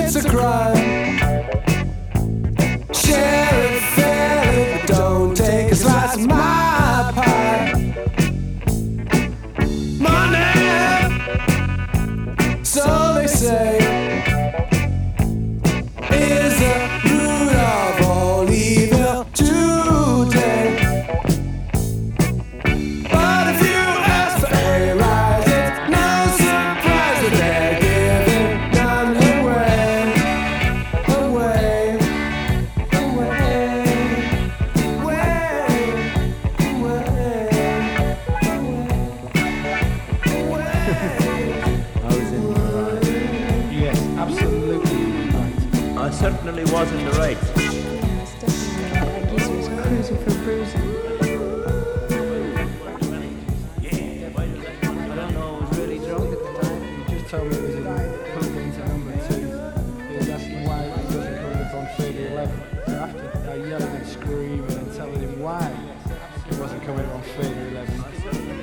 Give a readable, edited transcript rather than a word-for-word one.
it's a crime. Share it fairly, but don't take a slice of my pie. Money, so they say, is the root of all evil today. But if you ask for a rise, it's no surprise that they're giving none away, away, I was in the right. Yes, absolutely right. I certainly was in the right. Yeah, it's definitely right. That geezer was cruising for bruising. I don't know, I was really drunk at the time. He just told me it was in plugged into number 2. He was asking why it wasn't coming up on 3011. So after I yelling and screaming and telling him why it wasn't coming up on 3011,